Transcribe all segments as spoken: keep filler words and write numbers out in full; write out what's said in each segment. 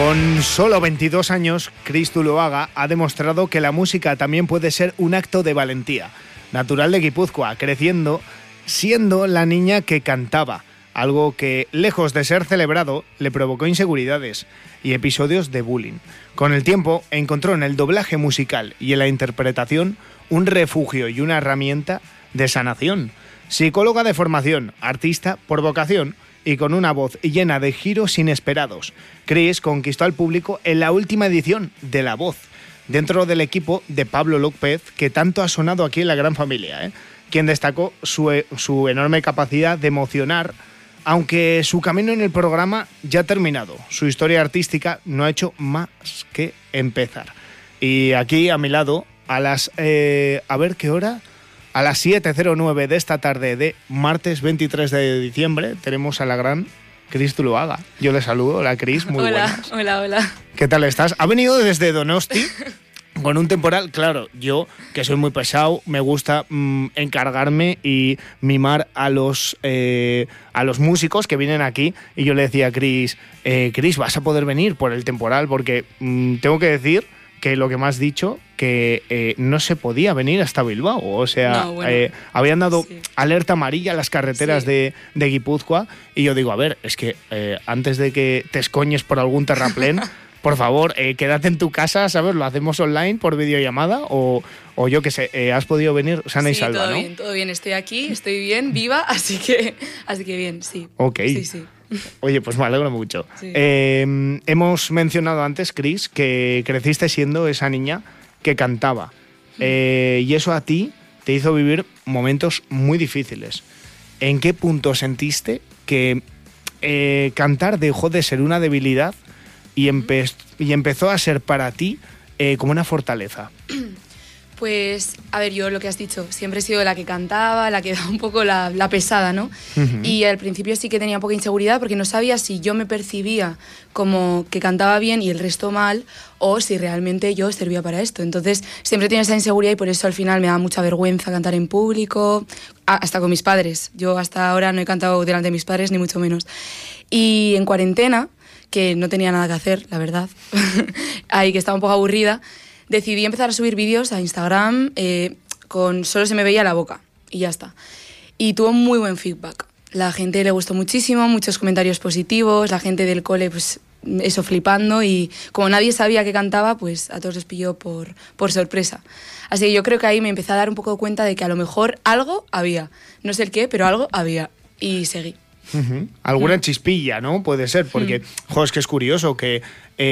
Con solo veintidós años, Cris Zuloaga ha demostrado que la música también puede ser un acto de valentía. Natural de Guipúzcoa, creciendo, siendo la niña que cantaba, algo que, lejos de ser celebrado, le provocó inseguridades y episodios de bullying. Con el tiempo, encontró en el doblaje musical y en la interpretación un refugio y una herramienta de sanación. Psicóloga de formación, artista por vocación y con una voz llena de giros inesperados, Cris conquistó al público en la última edición de La Voz, dentro del equipo de Pablo López, que tanto ha sonado aquí en La Gran Familia, ¿eh? Quien destacó su, su enorme capacidad de emocionar, aunque su camino en el programa ya ha terminado. Su historia artística no ha hecho más que empezar. Y aquí a mi lado, a las... Eh, a ver qué hora... A las siete cero nueve de esta tarde de martes veintitrés de diciembre tenemos a la gran Cris Zuloaga. Yo le saludo. Hola, Cris, muy hola, buenas. Hola, hola. ¿Qué tal estás? Ha venido desde Donosti con un temporal. Claro, yo, que soy muy pesado, me gusta mmm, encargarme y mimar a los, eh, a los músicos que vienen aquí. Y yo le decía a Cris, eh, Cris, vas a poder venir por el temporal porque mmm, tengo que decir que lo que me has dicho, que eh, no se podía venir hasta Bilbao. O sea, no, bueno, eh, habían dado sí. alerta amarilla a las carreteras sí. de, de Guipúzcoa. Y yo digo, a ver, es que eh, antes de que te escoñes por algún terraplén, por favor, eh, quédate en tu casa, ¿sabes? Lo hacemos online por videollamada o, o yo qué sé, eh, has podido venir sana sí, y salva, todo ¿no? bien, todo bien. Estoy aquí, estoy bien, viva, así que, así que bien, sí. Ok. Sí, sí. Oye, pues me alegro mucho. Sí. Eh, hemos mencionado antes, Cris, que creciste siendo esa niña que cantaba. Eh, y eso a ti te hizo vivir momentos muy difíciles. ¿En qué punto sentiste que eh, cantar dejó de ser una debilidad y, empe- y empezó a ser para ti eh, como una fortaleza? Pues, a ver, yo lo que has dicho, siempre he sido la que cantaba, la que da un poco la, la pesada, ¿no? Uh-huh. Y al principio sí que tenía poca inseguridad porque no sabía si yo me percibía como que cantaba bien y el resto mal o si realmente yo servía para esto. Entonces siempre tenía esa inseguridad y por eso al final me daba mucha vergüenza cantar en público, hasta con mis padres. Yo hasta ahora no he cantado delante de mis padres, ni mucho menos. Y en cuarentena, que no tenía nada que hacer, la verdad, ahí que estaba un poco aburrida, decidí empezar a subir vídeos a Instagram eh, con solo se me veía la boca y ya está. Y tuvo muy buen feedback. La gente le gustó muchísimo, muchos comentarios positivos, la gente del cole, pues eso, flipando. Y como nadie sabía que cantaba, pues a todos les pilló por, por sorpresa. Así que yo creo que ahí me empecé a dar un poco cuenta de que a lo mejor algo había. No sé el qué, pero algo había. Y seguí. Uh-huh. Alguna mm. chispilla, ¿no? Puede ser, porque, mm. jo, es que es curioso que,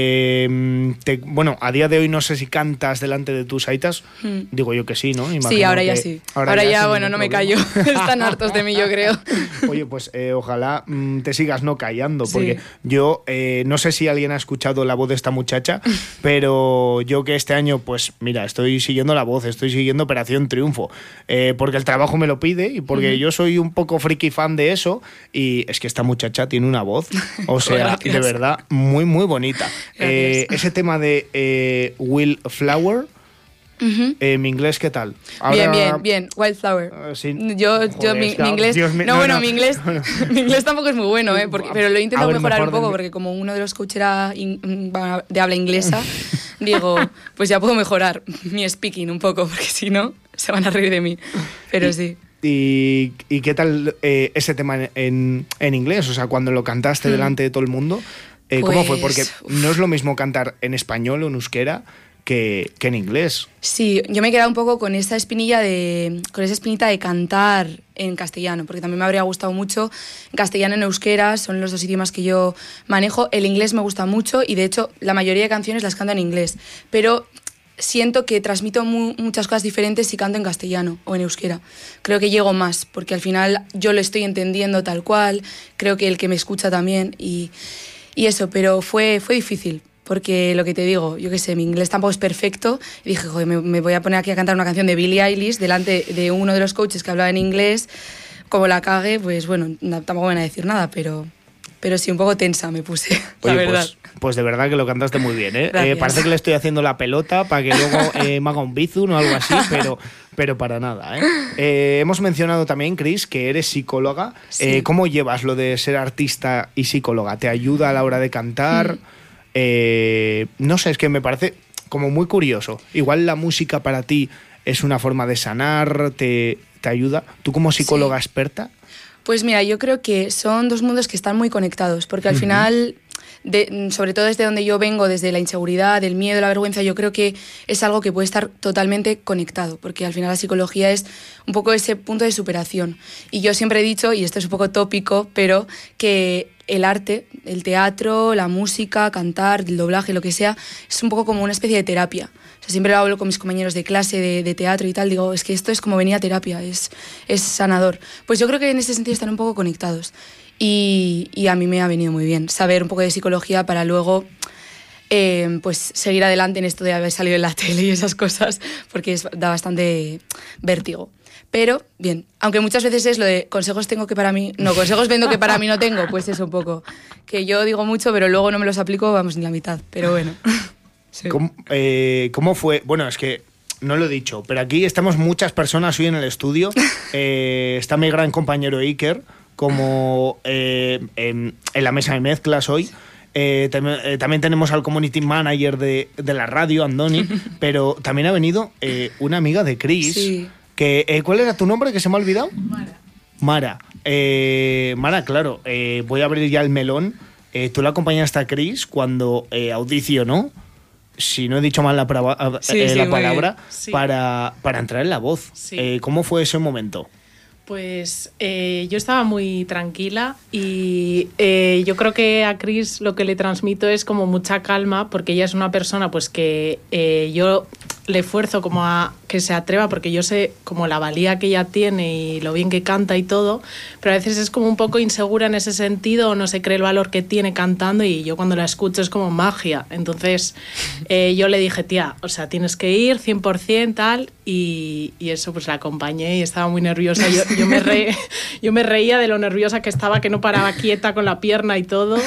eh, te, bueno, a día de hoy no sé si cantas delante de tus aitas, mm. digo yo que sí, ¿no? Imagino sí, ahora que, ya sí. Ahora, ahora ya, ya bueno, no problema. Me callo. Están hartos de mí, yo creo. Oye, pues eh, ojalá mm, te sigas no callando, porque sí. yo eh, no sé si alguien ha escuchado la voz de esta muchacha, pero yo que este año, pues mira, estoy siguiendo La Voz, estoy siguiendo Operación Triunfo, eh, porque el trabajo me lo pide y porque mm. yo soy un poco friki fan de eso. Y es que esta muchacha tiene una voz, o sea, Gracias. de verdad, muy, muy bonita. Eh, ese tema de eh, Wildflower, uh-huh. eh, mi inglés, ¿qué tal? Ahora, bien, bien, bien, Wildflower. Uh, sí. Yo, Joder, yo mi, mi inglés... Dios, no, no, bueno, no. Mi, inglés, no, no. mi inglés tampoco es muy bueno, ¿eh? Porque, pero lo he intentado ver, mejorar mejor un poco, porque como uno de los coaches era in, de habla inglesa, digo, pues ya puedo mejorar mi speaking un poco, porque si no, se van a reír de mí. Pero sí. ¿Y, y qué tal eh, ese tema en, en inglés? O sea, cuando lo cantaste mm. delante de todo el mundo, eh, pues, ¿cómo fue? Porque uf. no es lo mismo cantar en español o en euskera que, que en inglés. Sí, yo me he quedado un poco con esa espinilla de, con esa espinita de cantar en castellano, porque también me habría gustado mucho. En castellano, en euskera, son los dos idiomas que yo manejo. El inglés me gusta mucho y de hecho la mayoría de canciones las canto en inglés, pero siento que transmito mu- muchas cosas diferentes si canto en castellano o en euskera. Creo que llego más, porque al final yo lo estoy entendiendo tal cual, creo que el que me escucha también y, y eso, pero fue, fue difícil, porque lo que te digo, yo qué sé, mi inglés tampoco es perfecto, y dije, joder, me, me voy a poner aquí a cantar una canción de Billie Eilish delante de uno de los coaches que hablaba en inglés, como la cague, pues bueno, no, tampoco me van a decir nada, pero... Pero sí, un poco tensa me puse, la Oye, verdad. Pues, pues de verdad que lo cantaste muy bien, ¿eh? eh parece que le estoy haciendo la pelota para que luego eh, me haga un bizun o algo así, pero, pero para nada, ¿eh? eh hemos mencionado también, Cris, que eres psicóloga. Sí. Eh, ¿Cómo llevas lo de ser artista y psicóloga? ¿Te ayuda a la hora de cantar? Mm. Eh, no sé, es que me parece como muy curioso. Igual la música para ti es una forma de sanar, te, te ayuda. ¿Tú como psicóloga sí. experta? Pues mira, yo creo que son dos mundos que están muy conectados, porque al uh-huh. final... De, sobre todo desde donde yo vengo, desde la inseguridad, el miedo, la vergüenza, yo creo que es algo que puede estar totalmente conectado, porque al final la psicología es un poco ese punto de superación. Y yo siempre he dicho, y esto es un poco tópico, pero que el arte, el teatro, la música, cantar, el doblaje, lo que sea, es un poco como una especie de terapia. O sea, siempre lo hablo con mis compañeros de clase, de, de teatro y tal, digo, es que esto es como venir a terapia, es, es sanador. Pues yo creo que en ese sentido están un poco conectados. Y, y a mí me ha venido muy bien saber un poco de psicología para luego eh, pues seguir adelante en esto de haber salido en la tele y esas cosas, porque es, da bastante vértigo. Pero, bien, aunque muchas veces es lo de consejos tengo que para mí... No, consejos vendo que para mí no tengo, pues es un poco. Que yo digo mucho, pero luego no me los aplico, vamos, ni la mitad, pero bueno. Sí. ¿Cómo, eh, ¿Cómo fue? Bueno, es que no lo he dicho, pero aquí estamos muchas personas hoy en el estudio. Eh, está mi gran compañero Iker, como eh, en, en la mesa de mezclas hoy. Eh, tam- eh, también tenemos al community manager de, de la radio, Andoni, pero también ha venido eh, una amiga de Chris. Sí. Que, eh, ¿cuál era tu nombre que se me ha olvidado? Mara. Mara. Eh, Mara, claro, eh, voy a abrir ya el melón. Eh, tú la acompañaste a Chris cuando eh, audicionó, si no he dicho mal la, pra- sí, eh, sí, la palabra, sí. para, para entrar en La Voz. Sí. Eh, ¿Cómo fue ese momento? Pues eh, yo estaba muy tranquila y eh, yo creo que a Chris lo que le transmito es como mucha calma, porque ella es una persona pues que eh, yo le esfuerzo como a que se atreva, porque yo sé como la valía que ella tiene y lo bien que canta y todo, pero a veces es como un poco insegura en ese sentido, no se cree el valor que tiene cantando, y yo cuando la escucho es como magia. Entonces eh, yo le dije, tía, o sea, tienes que ir cien por ciento tal, y, y eso pues la acompañé y estaba muy nerviosa. Yo, yo, me re, yo me reía de lo nerviosa que estaba, que no paraba quieta con la pierna y todo,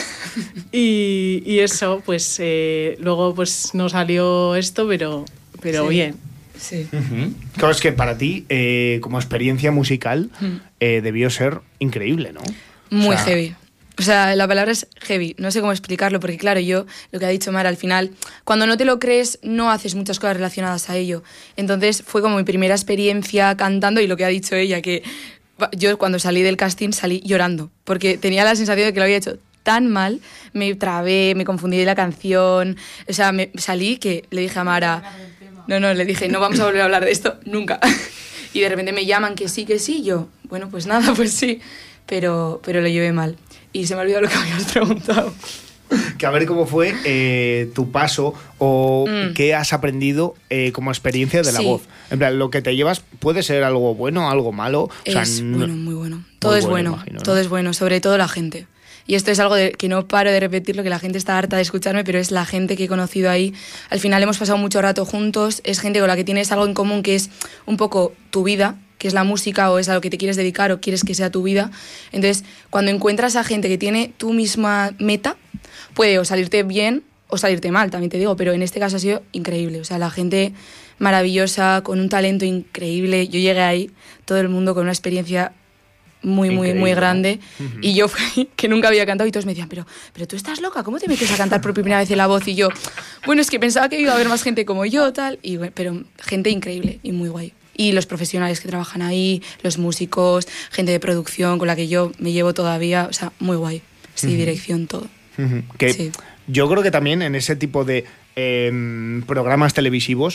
y, y eso pues eh, luego pues no salió esto, pero, pero sí. bien. Sí. Uh-huh. Claro, es que para ti, eh, como experiencia musical, mm. eh, debió ser increíble, ¿no? Muy o sea, heavy. O sea, la palabra es heavy. No sé cómo explicarlo, porque claro, yo, lo que ha dicho Mara, al final, cuando no te lo crees, no haces muchas cosas relacionadas a ello. Entonces, fue como mi primera experiencia cantando, y lo que ha dicho ella, que yo cuando salí del casting salí llorando, porque tenía la sensación de que lo había hecho tan mal, me trabé, me confundí de la canción, o sea, me salí que le dije a Mara... No, no, le dije, no vamos a volver a hablar de esto nunca. Y de repente me llaman que sí, que sí. Yo, bueno, pues nada, pues sí. Pero, pero lo llevé mal. Y se me ha olvidado lo que me habías preguntado. Que a ver cómo fue eh, tu paso o Mm. qué has aprendido eh, como experiencia de La Sí. Voz. En plan, lo que te llevas puede ser algo bueno, algo malo. O sea, Es no- bueno, muy bueno. Todo muy es bueno, bueno, imagino, ¿no? todo es bueno, sobre todo la gente. Y esto es algo de, que no paro de repetirlo, que la gente está harta de escucharme, pero es la gente que he conocido ahí. Al final hemos pasado mucho rato juntos, es gente con la que tienes algo en común, que es un poco tu vida, que es la música, o es a lo que te quieres dedicar o quieres que sea tu vida. Entonces, cuando encuentras a gente que tiene tu misma meta, puede o salirte bien o salirte mal, también te digo, pero en este caso ha sido increíble. O sea, la gente maravillosa, con un talento increíble. Yo llegué ahí, todo el mundo con una experiencia muy, muy, Increíble, muy ¿no? grande. Uh-huh. Y yo fui, que nunca había cantado, y todos me decían, pero, pero tú estás loca, ¿cómo te metes a cantar por primera vez en La Voz? Y yo, bueno, es que pensaba que iba a haber más gente como yo, tal, y, bueno, pero gente increíble y muy guay. Y los profesionales que trabajan ahí, los músicos, gente de producción con la que yo me llevo todavía, o sea, muy guay. Sí, Uh-huh. dirección, todo. Ujú. Que Sí. yo creo que también en ese tipo de eh, programas televisivos,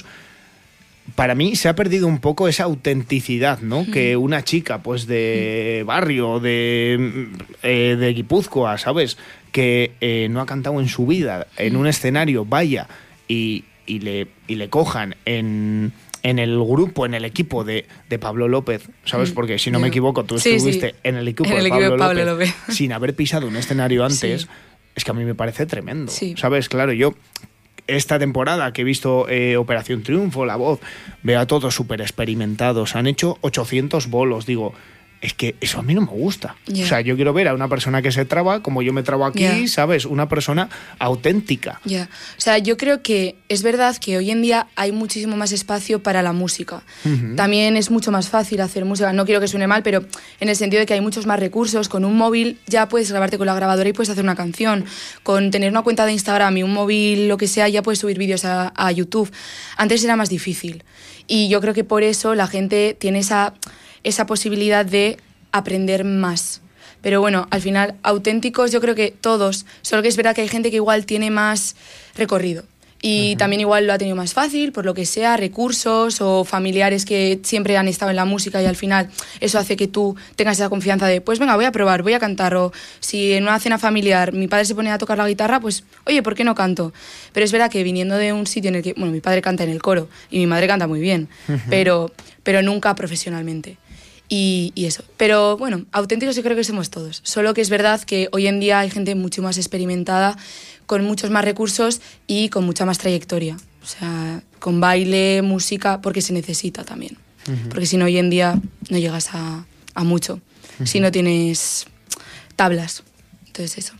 para mí se ha perdido un poco esa autenticidad, ¿no? Mm. Que una chica, pues, de barrio, de, eh, de Guipúzcoa, ¿sabes? Que eh, no ha cantado en su vida en un escenario, vaya, y, y, le, y le cojan en, en el grupo, en el equipo de, de Pablo López, ¿sabes? Porque si no me Yo- equivoco, tú Sí, sí. estuviste en el equipo, En el de, equipo Pablo de Pablo López, López. sin haber pisado un escenario antes. Sí. Es que a mí me parece tremendo, Sí. ¿sabes? Claro, yo esta temporada que he visto eh, Operación Triunfo, La Voz, veo a todos súper experimentados, han hecho ochocientos bolos, digo, es que eso a mí no me gusta. Yeah. O sea, yo quiero ver a una persona que se traba como yo me trabo aquí, Yeah. ¿sabes? Una persona auténtica. Ya, yeah. O sea, yo creo que es verdad que hoy en día hay muchísimo más espacio para la música. Uh-huh. También es mucho más fácil hacer música, no quiero que suene mal, pero en el sentido de que hay muchos más recursos. Con un móvil ya puedes grabarte con la grabadora y puedes hacer una canción. Con tener una cuenta de Instagram y un móvil, lo que sea, ya puedes subir vídeos a, a YouTube. Antes era más difícil. Y yo creo que por eso la gente tiene esa, esa posibilidad de aprender más. Pero bueno, al final, auténticos yo creo que todos, solo que es verdad que hay gente que igual tiene más recorrido. Y uh-huh. también igual lo ha tenido más fácil, por lo que sea, recursos o familiares que siempre han estado en la música y al final eso hace que tú tengas esa confianza de, pues venga, voy a probar, voy a cantar. O si en una cena familiar mi padre se pone a tocar la guitarra, pues oye, ¿por qué no canto? Pero es verdad que viniendo de un sitio en el que, bueno, mi padre canta en el coro y mi madre canta muy bien, uh-huh. pero, pero nunca profesionalmente. Y, y eso. Pero bueno, auténticos yo creo que somos todos. Solo que es verdad que hoy en día hay gente mucho más experimentada, con muchos más recursos y con mucha más trayectoria. O sea, con baile, música, porque se necesita también. Uh-huh. Porque si no, hoy en día no llegas a, a mucho. Uh-huh. Si no tienes tablas. Entonces eso.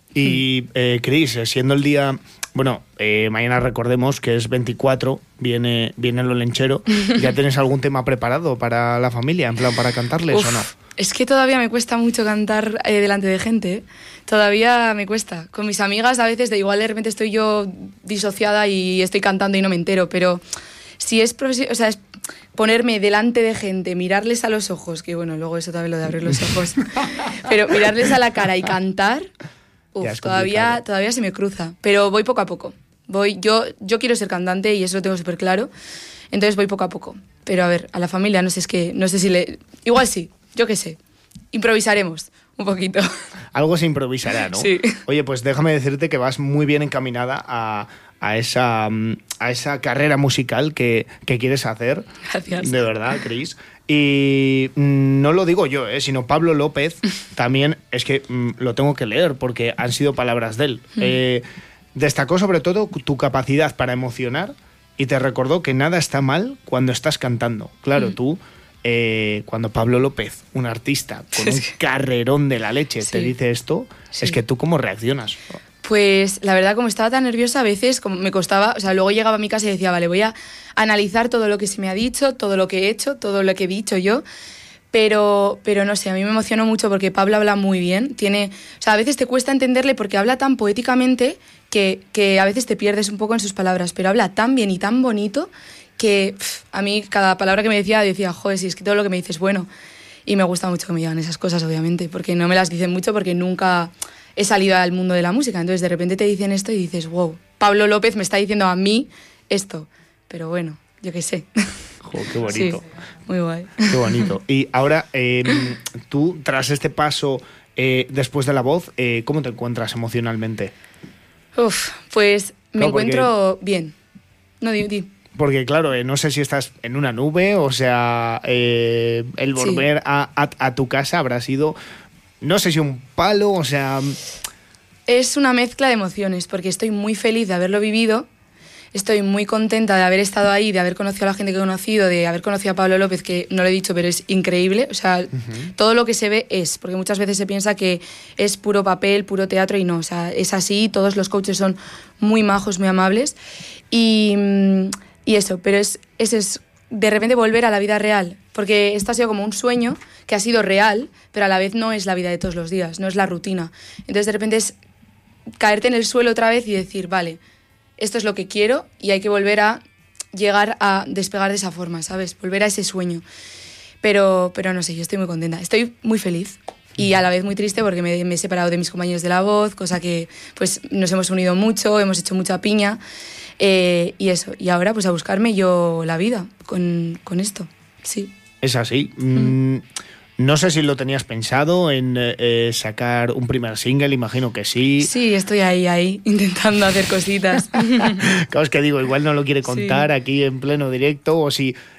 Y, eh, Cris, siendo el día... Bueno, eh, mañana recordemos que es veinticuatro, viene, viene el Olenchero. ¿Ya tienes algún tema preparado para la familia, en plan para cantarles Uf, o no? Es que todavía me cuesta mucho cantar eh, delante de gente, ¿eh? Todavía me cuesta. Con mis amigas a veces de igual de repente estoy yo disociada y estoy cantando y no me entero, pero si es, o sea, es ponerme delante de gente, mirarles a los ojos, que bueno, luego eso también lo de abrir los ojos, pero mirarles a la cara y cantar... Uf, todavía, todavía se me cruza, pero voy poco a poco. Voy, yo, yo quiero ser cantante y eso lo tengo súper claro, entonces voy poco a poco. Pero a ver, a la familia no sé, es que, no sé si le... Igual sí, yo qué sé, improvisaremos un poquito. Algo se improvisará, ¿no? Sí. Oye, pues déjame decirte que vas muy bien encaminada a, a, esa, a esa carrera musical que, que quieres hacer. Gracias. De verdad, Cris. Y no lo digo yo, ¿eh? Sino Pablo López también, es que mm, lo tengo que leer porque han sido palabras de él. Mm. Eh, destacó sobre todo tu capacidad para emocionar y te recordó que nada está mal cuando estás cantando. Claro, mm. tú, eh, cuando Pablo López, un artista con un carrerón de la leche, sí. te dice esto, sí. es que tú ¿cómo reaccionas? Pues la verdad, como estaba tan nerviosa, a veces como me costaba, o sea, luego llegaba a mi casa y decía, vale, voy a analizar todo lo que se me ha dicho, todo lo que he hecho, todo lo que he dicho yo, pero, pero no sé, a mí me emocionó mucho porque Pablo habla muy bien, tiene, o sea, a veces te cuesta entenderle porque habla tan poéticamente que, que a veces te pierdes un poco en sus palabras, pero habla tan bien y tan bonito que pff, a mí cada palabra que me decía, decía, joder, si es que todo lo que me dices es bueno, y me gusta mucho que me digan esas cosas, obviamente, porque no me las dicen mucho porque nunca... he salido al mundo de la música, entonces de repente te dicen esto y dices, wow, Pablo López me está diciendo a mí esto, pero bueno, yo qué sé. Jo, qué bonito. Sí, muy guay. Qué bonito. Y ahora, eh, tú, tras este paso, eh, después de la voz, eh, ¿cómo te encuentras emocionalmente? Uf, pues me no, encuentro porque... bien. No, di, di. Porque, claro, eh, no sé si estás en una nube, o sea, eh, el volver sí. a, a, a tu casa habrá sido... No sé si un palo, o sea... Es una mezcla de emociones, porque estoy muy feliz de haberlo vivido, estoy muy contenta de haber estado ahí, de haber conocido a la gente que he conocido, de haber conocido a Pablo López, que no lo he dicho, pero es increíble. O sea, uh-huh. todo lo que se ve es, porque muchas veces se piensa que es puro papel, puro teatro, y no, o sea, es así, todos los coaches son muy majos, muy amables, y, y eso, pero es, es, es de repente volver a la vida real, porque esto ha sido como un sueño que ha sido real, pero a la vez no es la vida de todos los días, no es la rutina. Entonces de repente es caerte en el suelo otra vez y decir, vale, esto es lo que quiero y hay que volver a llegar a despegar de esa forma, ¿sabes? Volver a ese sueño. Pero, pero no sé, yo estoy muy contenta, estoy muy feliz y a la vez muy triste porque me, me he separado de mis compañeros de la voz, cosa que pues nos hemos unido mucho, hemos hecho mucha piña eh, y eso. Y ahora pues a buscarme yo la vida con, con esto, sí. Es así. Mm. No sé si lo tenías pensado en eh, sacar un primer single, imagino que sí. Sí, estoy ahí, ahí, intentando hacer cositas. Claro, es que digo, igual no lo quiere contar sí. aquí en pleno directo, o si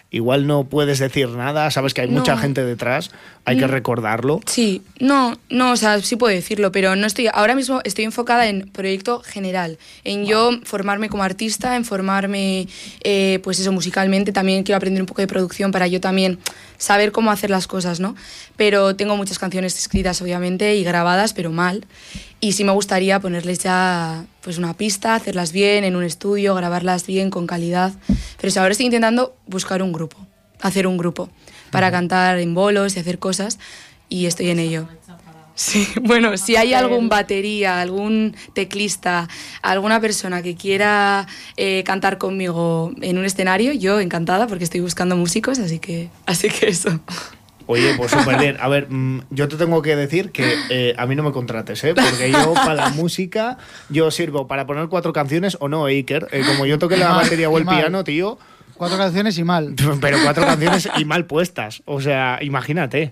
igual no puedes decir nada, sabes que hay mucha No. gente detrás, hay que recordarlo. Sí, no, no, o sea, sí puedo decirlo, pero no estoy, ahora mismo estoy enfocada en proyecto general, en yo formarme como artista, en formarme, eh, pues eso, musicalmente, también quiero aprender un poco de producción para yo también saber cómo hacer las cosas, ¿no? Pero tengo muchas canciones escritas, obviamente, y grabadas, pero mal, y sí me gustaría ponerles ya, pues una pista, hacerlas bien, en un estudio, grabarlas bien, con calidad, pero sí, ahora estoy intentando buscar un grupo, hacer un grupo, para cantar en bolos y hacer cosas, y estoy en ello. Sí, bueno, si hay algún batería, algún teclista, alguna persona que quiera eh, cantar conmigo en un escenario, yo encantada porque estoy buscando músicos, así que, así que eso. Oye, pues súper bien. A ver, mmm, yo te tengo que decir que eh, a mí no me contrates, ¿eh? Porque yo para la música, yo sirvo para poner cuatro canciones o no, Iker. Eh, como yo toque la Mal, batería o el mal. piano, tío. Cuatro canciones y mal. Pero cuatro canciones y mal puestas. O sea, imagínate.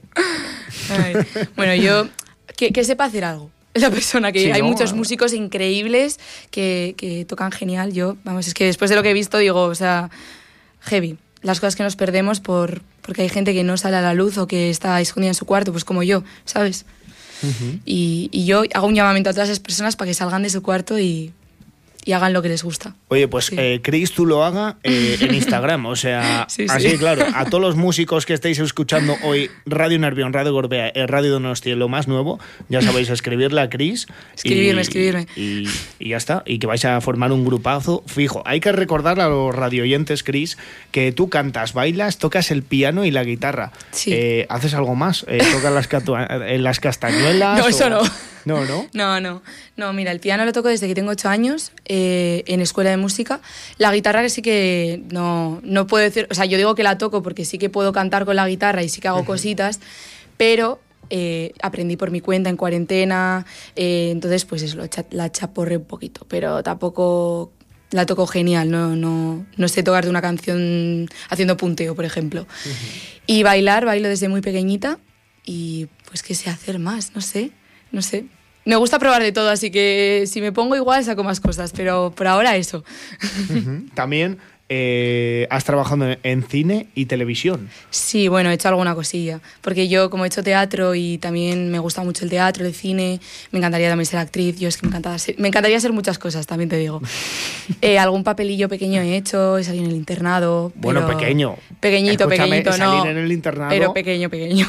Ay, bueno, yo que, que sepa hacer algo. Es la persona que Sí, hay ¿no? muchos músicos increíbles que, que tocan genial. Yo, vamos, es que después de lo que he visto digo, o sea, heavy. Las cosas que nos perdemos por porque hay gente que no sale a la luz o que está escondida en su cuarto, pues como yo, ¿sabes? Uh-huh. Y, y yo hago un llamamiento a todas esas personas para que salgan de su cuarto y, y hagan lo que les gusta. Oye, pues Sí. eh, Chris, tú lo haga eh, en Instagram. O sea, Sí, sí. así, claro. A todos los músicos que estéis escuchando hoy, Radio Nervión, Radio Gorbea, eh, Radio Donostia, lo más nuevo, ya sabéis, escribirle a Chris. Escribirme, y, escribirme. Y, y ya está. Y que vais a formar un grupazo fijo. Hay que recordar a los radioyentes, Chris, que tú cantas, bailas, tocas el piano y la guitarra. Sí. Eh, ¿Haces algo más? Eh, ¿Tocas las, catua- eh, las castañuelas? No, eso o- no. No, ¿no? No, no. No, mira, el piano lo toco desde que tengo ocho años eh, en escuela de música. La guitarra sí que no, no puedo decir... O sea, yo digo que la toco porque sí que puedo cantar con la guitarra y sí que hago uh-huh. cositas, pero eh, aprendí por mi cuenta en cuarentena, eh, entonces pues eso, la chaporré un poquito, pero tampoco la toco genial, no, no, no sé tocar de una canción haciendo punteo, por ejemplo. Uh-huh. Y bailar, bailo desde muy pequeñita y pues qué sé hacer más, no sé, no sé. Me gusta probar de todo, así que si me pongo igual saco más cosas, pero por ahora eso. Uh-huh. También eh, has trabajado en, en cine y televisión. Sí, bueno, he hecho alguna cosilla, porque yo como he hecho teatro y también me gusta mucho el teatro, el cine, me encantaría también ser actriz, yo es que me, encantaba ser, me encantaría hacer muchas cosas, también te digo. eh, algún papelillo pequeño he hecho, he salido en el internado. Bueno, pero pequeño. Pequeñito, Escúchame, pequeñito, no. Salir en el internado. Pero pequeño, pequeño.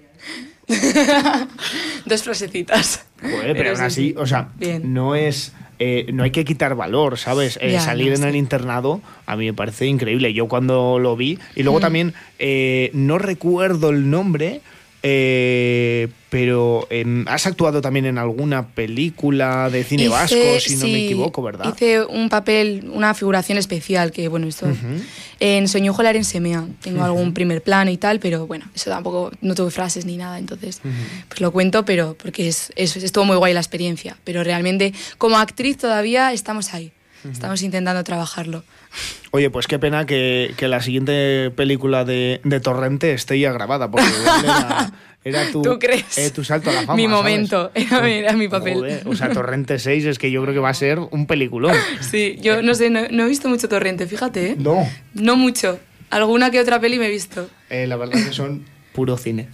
Dos frasecitas. Joder, pero, pero aún sí, así, sí. o sea, Bien. no es... Eh, no hay que quitar valor, ¿sabes? Eh, Ya, salir no, en sí. el internado a mí me parece increíble. Yo cuando lo vi, y luego Mm. también, eh, no recuerdo el nombre, eh, pero eh, has actuado también en alguna película de cine Hice- vasco, si no me sí, equivoco, ¿verdad? Hice un papel, una figuración especial, que bueno, esto... Ujú. En Soñó Jolar en Semea. Tengo Ujú. algún primer plano y tal, pero bueno, eso tampoco, no tuve frases ni nada, entonces Ujú. pues lo cuento, pero porque es, es, estuvo muy guay la experiencia. Pero realmente, como actriz todavía estamos ahí. Estamos intentando trabajarlo. Oye, pues qué pena que, que la siguiente película de, de Torrente esté ya grabada, porque igual era, era tu, ¿Tú crees? eh, tu salto a la fama. Mi ¿sabes? momento, era, era mi papel. Joder, o sea, Torrente seis es que yo creo que va a ser un peliculón. Sí, yo no sé, no, no he visto mucho Torrente, fíjate, ¿eh? No, No mucho. Alguna que otra peli me he visto. eh, la verdad que son puro cine.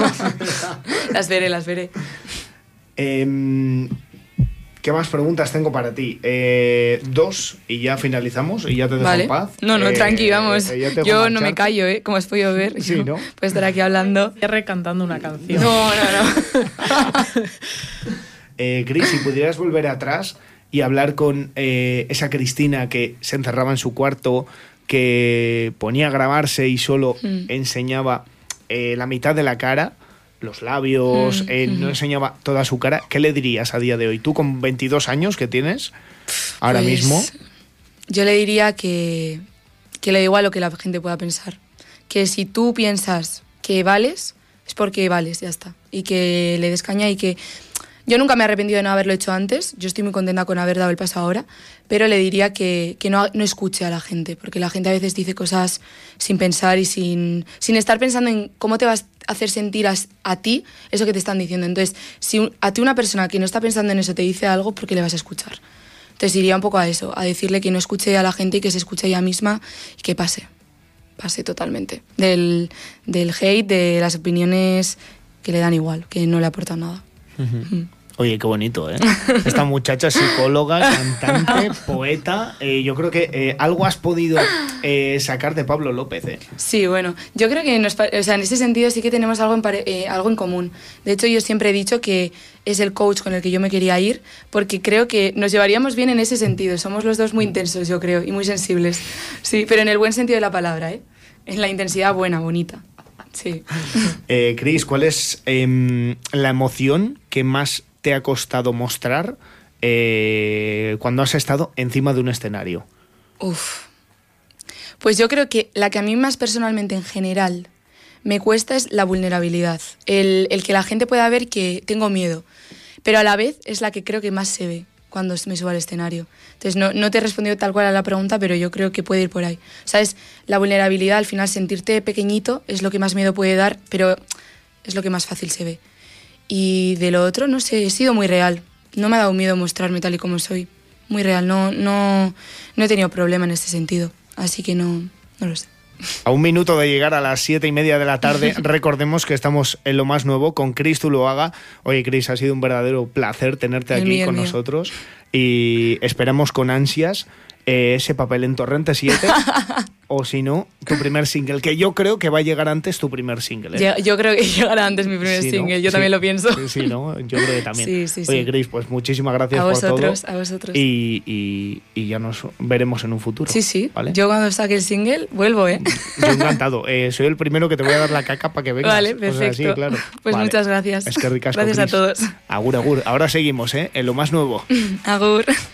Las veré, las veré. Em, ¿Qué más preguntas tengo para ti? Eh, dos y ya finalizamos y ya te dejo Vale. en paz. No, no, Eh, tranqui, vamos. eh, ya te dejo Yo no me marcharte. callo, ¿eh? Como has podido ver. Sí, Yo ¿no? puedo estar aquí hablando. Cierre cantando una canción. No, no, no. Eh, Cris, si pudieras volver atrás y hablar con eh, esa Cristina que se encerraba en su cuarto, que ponía a grabarse y solo Mm. enseñaba eh, la mitad de la cara, los labios, Mm, eh, no mm. enseñaba toda su cara, ¿qué le dirías a día de hoy? Tú con veintidós años que tienes ahora Pues, mismo. Yo le diría que, que le da igual lo que la gente pueda pensar. Que si tú piensas que vales, es porque vales, ya está. Y que le des caña y que... Yo nunca me he arrepentido de no haberlo hecho antes. Yo estoy muy contenta con haber dado el paso ahora. Pero le diría que, que no, no escuche a la gente. Porque la gente a veces dice cosas sin pensar y sin, sin estar pensando en cómo te vas a hacer sentir a, a ti eso que te están diciendo. Entonces, si un- a ti una persona que no está pensando en eso te dice algo, ¿por qué le vas a escuchar? Entonces iría un poco a eso, a decirle que no escuche a la gente y que se escuche ella misma y que pase. pasé totalmente. Del, del hate, de las opiniones que le dan igual, que no le aportan nada. Uh-huh. Mm. Oye, qué bonito, ¿eh? Esta muchacha psicóloga, cantante, poeta. Eh, yo creo que eh, algo has podido eh, sacar de Pablo López, ¿eh? Sí, bueno, yo creo que nos, o sea, en ese sentido sí que tenemos algo en, pare, eh, algo en común. De hecho, yo siempre he dicho que es el coach con el que yo me quería ir, porque creo que nos llevaríamos bien en ese sentido. Somos los dos muy intensos, yo creo, y muy sensibles. Sí, pero en el buen sentido de la palabra, ¿eh? En la intensidad buena, bonita. Sí. Eh, Cris, ¿cuál es eh, la emoción que más te ha costado mostrar eh, cuando has estado encima de un escenario? Uf. Pues yo creo que la que a mí más personalmente en general me cuesta es la vulnerabilidad. El, el que la gente pueda ver que tengo miedo. Pero a la vez es la que creo que más se ve cuando me subo al escenario. Entonces no, no te he respondido tal cual a la pregunta, pero yo creo que puede ir por ahí. ¿Sabes? La vulnerabilidad, al final sentirte pequeñito es lo que más miedo puede dar, pero es lo que más fácil se ve. Y de lo otro, no sé, he sido muy real. No me ha dado miedo mostrarme tal y como soy. Muy real, no, no, no he tenido problema en este sentido. Así que no, no lo sé. A un minuto de llegar a las siete y media de la tarde, recordemos que estamos en Lo Más Nuevo con Cris Zuloaga. Oye, Cris, ha sido un verdadero placer tenerte el aquí mío, con mío. nosotros y esperamos con ansias eh, ese papel en Torrente siete o si no, tu primer single, que yo creo que va a llegar antes tu primer single. ¿eh? Yo, yo creo que llegará antes mi primer sí, single, ¿no? yo sí, también lo pienso. Sí, sí, ¿no? Yo creo que también. Sí, sí, Oye, sí. Cris, pues muchísimas gracias a vosotros, por todo. A vosotros, y, y, y ya nos veremos en un futuro. Sí, sí. ¿vale? Yo cuando saque el single vuelvo, ¿eh? Yo encantado. Eh, soy el primero que te voy a dar la caca para que vengas. Vale, perfecto. O sea, sí, claro. Pues vale. muchas gracias. Es que ricasco, Gracias Cris. a todos. Agur, agur. Ahora seguimos, ¿eh? En Lo Más Nuevo. Agur.